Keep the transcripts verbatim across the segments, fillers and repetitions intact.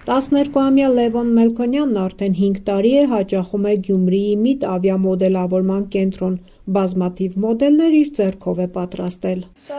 տասներկուամյա Լևոն Մելքոնյանն արդեն հինգ տարի է հաճախում է Գյումրիի միտ ավիամոդելավորման կենտրոն, բազմաթիվ մոդելներ իր ձեռքով է պատրաստել։ Սա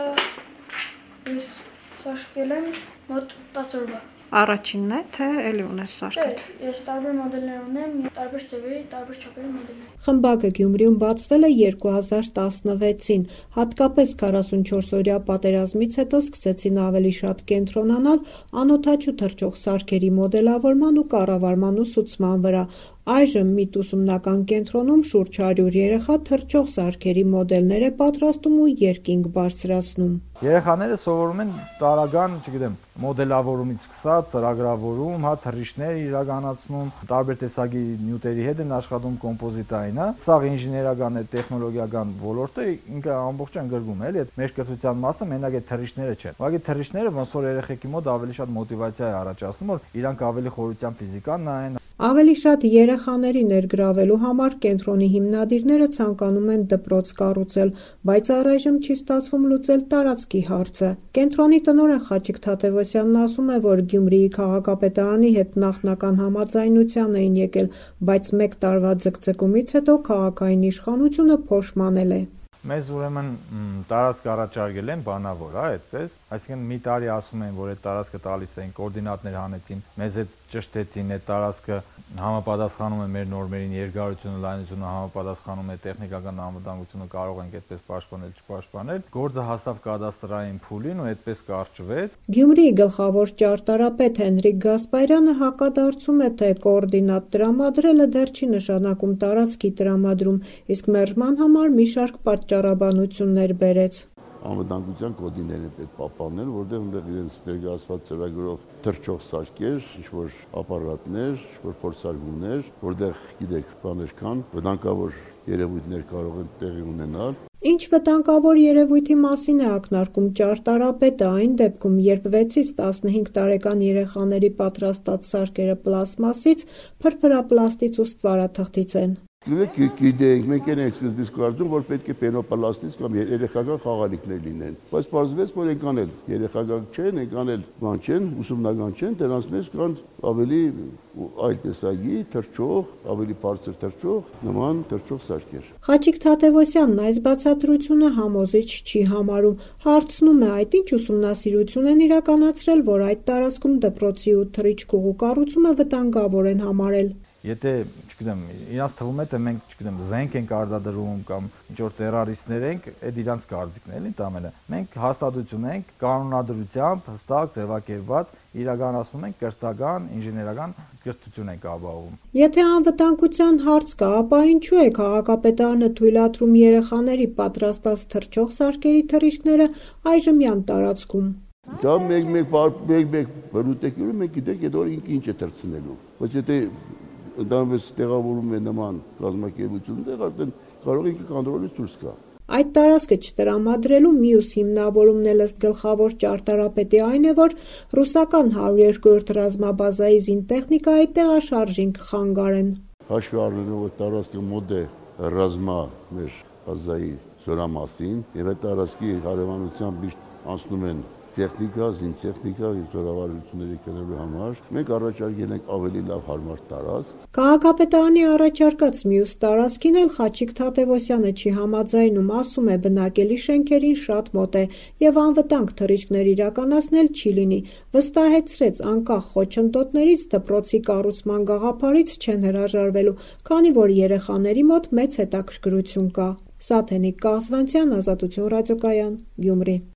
ես սարքել եմ մոտ տասը օրվա։ Առաջինն է, թե էլի ունես սարքել։ Ես տարբեր մոդելներ ունեմ, տարբեր ձևերի, տարբեր չափերի մոդելներ։ Խմբակը Գյումրիում բացվել է երկու հազար տասնվեցին, հատկապես քառասունչորսօրյա պատերազմից հետո սկսեցին ավելի շատ կենտրոնանալ անօդաչու թռչող սարքերի մոդելավորման ու կառավարման ուսուցման վրա։ Այժմ միտ ուսումնական կենտրոնում շուրջ հարյուր երեխա թռչող սարքերի մոդելներ է պատրաստում ու երկինք բարձրացնում։ Երեխաները սովորում են տարրական, չգիտեմ, մոդելավորումից սկսած, ծրագրավորում, հա, թռիչքներ իրականացնում, տարբեր տեսակի նյութերի հետ են աշխատում կոմպոզիտայինը։ Սա ինժեներական է, տեխնոլոգիական ոլորտը ինքը ամբողջ ընդգրկում է, էլի այդ մեր կրթության մասը մենակ այդ թռիչքները չեն։ Ուղղակի թռիչքները ոնց որ երեխեքի մոտ ավելի շատ մոտիվացիա է առաջացնում, որ իրանք ավելի խորությամբ ֆիզիկան նայեն։ Ավելի շատ երեխաների ներգրավելու համար կենտրոնի հիմնադիրները ցանկանում են դպրոց կառուցել, բայց առայժմ չի ստացվում լուծել տարածքի հարցը։ Կենտրոնի տնօրեն Խաչիկ Թադևոսյանն ասում է, որ Գյումրիի քաղաքապետարանի հետ նախնական համաձայնության էին եկել, բայց մեկ տարվա ձգձգումից հետո քաղաքային իշխանությունը փոշմանել է։ Մեզ ուրեմն տարածք առաջարկել են բանավոր, հա, այդպես, այսինքն մի տարի ասում են, որ այդ տարածքը տալիս են, կոորդինատներ հանեցին, մեզ հետ ճշտեցին, այդ տարածքը համապատասխանում է մեր նորմերին, երկարությունը, լայնությունը համապատասխանում է, տեխնիկական անվտանգությունը կարող ենք այդպես պաշտպանել, չպաշտպանել։ Գործը հասավ կադաստրային փուլին ու այդպես կարճվեց։ Գյումրիի գլխավոր ճարտարապետ Հենրիկ Գասպարյանը հակադարձում է, թե կոորդինատ տրամադրելը դեռ չի նշանակում տարածքի տրամադրում, իսկ մերժման համար մի շարք պատճառաբանություններ բերեց։ Անվտանգության կոդիներ են պետք պահպանել, որտեղ այնտեղ իրենց ներկայացված ծրագրով թռչող սարքեր, ինչ-որ ապարատներ, ինչ-որ փորձարկումներ, որտեղ գիտեք, բաներ կան, վտանգավոր երևույթներ կարող են տեղի ունենալ։ Ինչ վտանգավոր երևույթի մասին է ակնարկում ճարտարապետը այն դեպքում, երբ վեցից տասնհինգ տարեկան երեխաների պատրաստած սարքերը պլաստմասից, փրփրապլաստից ու ստվարաթղթից են։ Գիտենք, մենք ենք սկզբից կարծում, որ պետք է պենոպլաստից կամ երեխական խաղալիքներ լինեն, բայց պարզվեց, որ այնքան էլ երեխական չեն, այնքան էլ բան չեն, ուսումնական չեն, դրանց մեջ կան ավելի այլ տեսակի թռչող, ավելի բարձր թռչող, նման թռչող սարքեր։ Խաչիկ Թադևոսյանն այս բացատրությունը համոզիչ չի համարում, հարցնում է, այդ ինչ ուսումնասիրություն են իրականացրել, որ այդ տարածքում դպրոցի ու թռիչքուղու կառուցումը վտանգավոր են համարել։ Եթե, չգիտեմ, իրանց թվում է, թե մենք, չգիտեմ, զենք ենք արտադրում կամ ինչ-որ տերորիստներ ենք, այդ իրանց կարծիքն է, էլի տամենը։ Մենք հաստատություն ենք, կանոնադրությամբ հստակ ձևակերպված իրականացնում ենք կրթական, ինժեներական կրթություն ենք ապահովում։ Եթե անվտանգության հարց կա, ապա ինչու է քաղաքապետարանը թույլատրում երեխաների պատրաստած թռչող սարքերի թռիչքները այժմյան տարածքում։ Դա մեկ-մեկ բրուտեկյուրը մենք գիտենք, այդ օրը ինչ է թռցնելու, բայց եթե ընդհանրապես տեղավորում է նման կազմակերպություն, դեռ արդեն կարող է կոնտրոլից դուրս գա։ Այդ տարածքը չտրամադրելու մյուս հիմնավորումն էլ ըստ գլխավոր ճարտարապետի այն է, որ ռուսական հարյուր երկրորդ ռազմաբազայի զինտեխնիկայի տեղաշարժին կխանգարեն։ Հաշվի առնելով, որ տարածքը մոտ է ռազմա մեր բազայի զորամասին, եւ այդ տարածքի հարևանությամբ միշտ անցնում են տեխնիկա, զինտեխնիկա, զորավարությունների կրելու համար, մենք առաջարկել ենք ավելի լավ հարմար տարածք։ Քաղաքապետարանի առաջարկած մյուս տարածքին էլ Խաչիկ Թադևոսյանը չի համաձայնում, ասում է, բնակելի շենքերին շատ մոտ է եւ անվտանգ թռիչքներ իրականացնել չի լինի։ Վստահեցրեց, անկախ խոչընդոտներից դպրոցի կառուցման գաղափարից չեն հրաժարվելու, քանի որ երեխաների մոտ մեծ հետաքրքրություն կա։ Սաթենիկ Կաղզվանցյան, Ազատություն ռադիոկայան, Գյումրի։